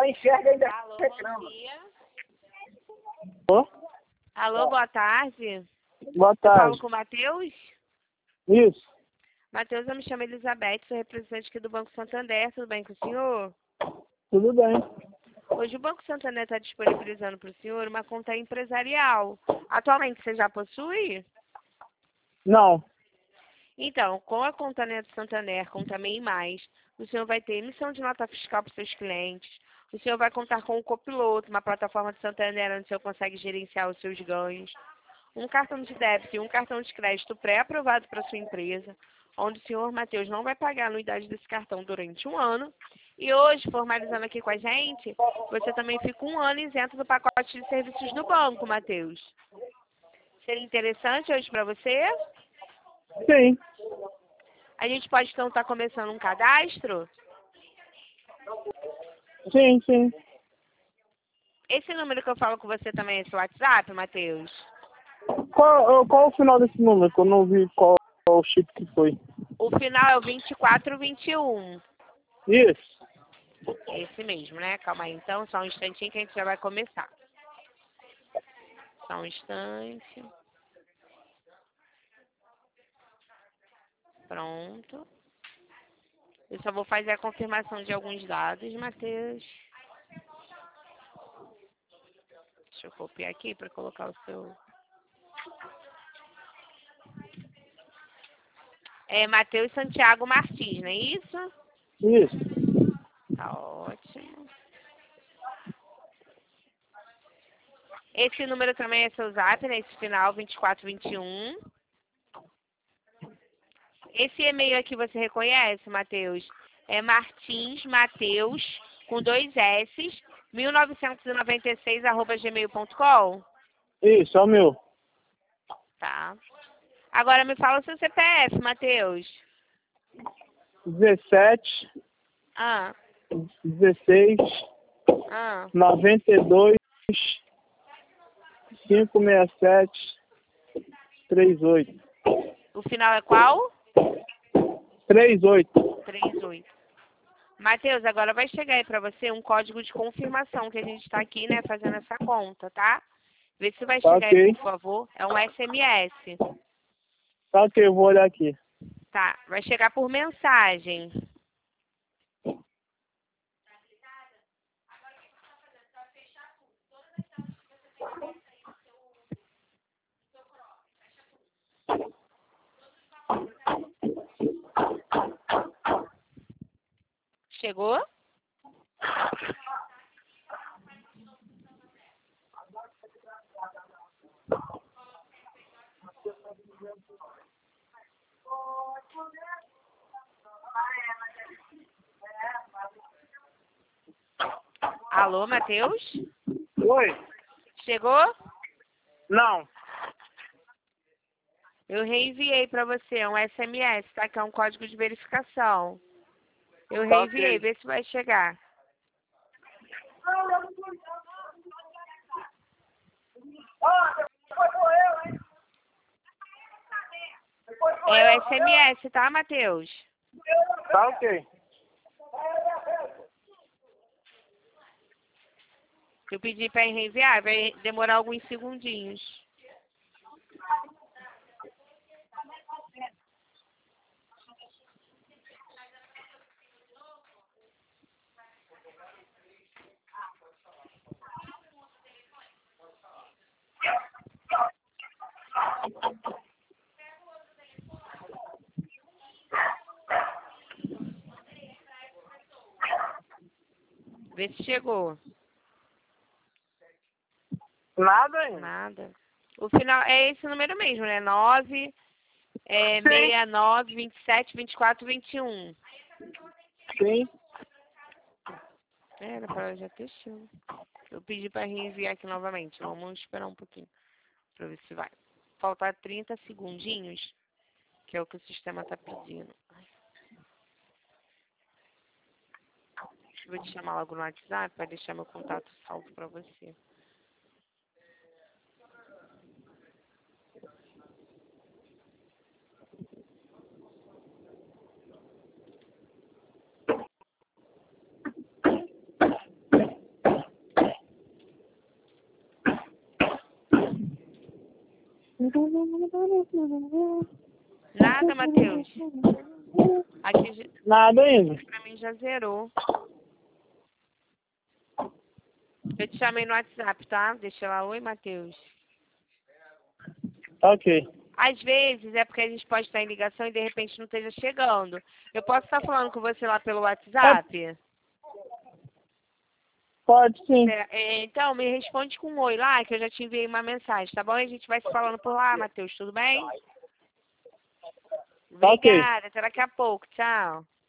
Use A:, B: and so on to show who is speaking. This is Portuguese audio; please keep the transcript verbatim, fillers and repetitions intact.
A: enxerga ainda.
B: Alô, bom dia.
C: Ô?
B: Alô, boa tarde.
C: Boa
B: Eu falo
C: tarde.
B: com o Matheus?
C: Isso.
B: Matheus, eu me chamo Elizabeth, sou representante aqui do Banco Santander. Tudo bem com o senhor?
C: Tudo bem.
B: Hoje o Banco Santander está disponibilizando para o senhor uma conta empresarial. Atualmente você já possui?
C: Não.
B: Então, com a conta Neto Santander, com também mais, o senhor vai ter emissão de nota fiscal para os seus clientes. O senhor vai contar com o Copiloto, uma plataforma de Santander onde o senhor consegue gerenciar os seus ganhos. Um cartão de débito e um cartão de crédito pré-aprovado para sua empresa, onde o senhor Matheus não vai pagar a anuidade desse cartão durante um ano. E hoje, formalizando aqui com a gente, você também fica um ano isento do pacote de serviços do banco, Matheus. Seria interessante hoje para você?
C: Sim.
B: A gente pode então estar começando um cadastro?
C: Sim, sim.
B: Esse número que eu falo com você também é seu WhatsApp, Matheus?
C: Qual, qual o final desse número? Que eu não vi qual, qual o chip que foi.
B: O final é o vinte e quatro vinte e um.
C: Isso.
B: Esse mesmo, né? Calma aí, então, só um instantinho que a gente já vai começar. Só um instante. Pronto. Eu só vou fazer a confirmação de alguns dados, Matheus. Deixa eu copiar aqui para colocar o seu... É Matheus Santiago Martins, não é isso?
C: Isso.
B: Tá ótimo. Esse número também é seu zap, né? Esse final vinte e quatro vinte e um. Esse e-mail aqui você reconhece, Matheus? É Martins Mateus, com dois S, mil novecentos e noventa e seis, arroba gmail ponto com?
C: Isso, é o meu.
B: Tá. Agora me fala o seu C P F, Matheus.
C: dezessete,
B: Ah,
C: dezesseis,
B: ah.
C: noventa e dois, quinhentos e sessenta e sete, trinta e oito.
B: O final é qual?
C: trinta e oito.
B: trinta e oito. Matheus, agora vai chegar aí pra você um código de confirmação que a gente tá aqui, né, fazendo essa conta, tá? Vê se vai
C: Tá
B: chegar aí,
C: ok.
B: por favor. É um S M S.
C: Tá ok, eu vou olhar aqui.
B: Tá, vai chegar por mensagem. Chegou? Alô, Matheus?
C: Oi?
B: Chegou?
C: Não.
B: Eu reenviei pra você, é um S M S, tá? Que é um código de verificação. Eu
C: Tá
B: reenviei,
C: ok.
B: vê se vai chegar. É o S M S, tá, Matheus?
C: Tá ok.
B: Eu pedi pra reenviar, vai demorar alguns segundinhos. Vê se chegou.
C: Nada ainda.
B: Nada. O final é esse número mesmo, né? nove, é,
C: Sim.
B: sessenta e nove, vinte e sete, vinte e quatro, vinte e um.
C: Sim.
B: É, era pra já ter chego. Eu pedi pra reenviar aqui novamente. Vamos esperar um pouquinho pra ver se vai. Faltar trinta segundinhos, que é o que o sistema tá pedindo. Eu vou te chamar logo no WhatsApp para deixar meu contato salvo pra você. Nada, Matheus. Aqui já-
C: Nada ainda.
B: pra mim já zerou. Eu te chamei no WhatsApp, tá? Deixa lá. Oi, Matheus.
C: Ok.
B: Às vezes é porque a gente pode estar em ligação e de repente não esteja chegando. Eu posso estar falando com você lá pelo WhatsApp?
C: Pode sim.
B: É, então, me responde com um oi lá, que eu já te enviei uma mensagem, tá bom? E a gente vai se falando por lá, Matheus, tudo bem?
C: Ok.
B: Obrigada, até daqui a pouco, tchau.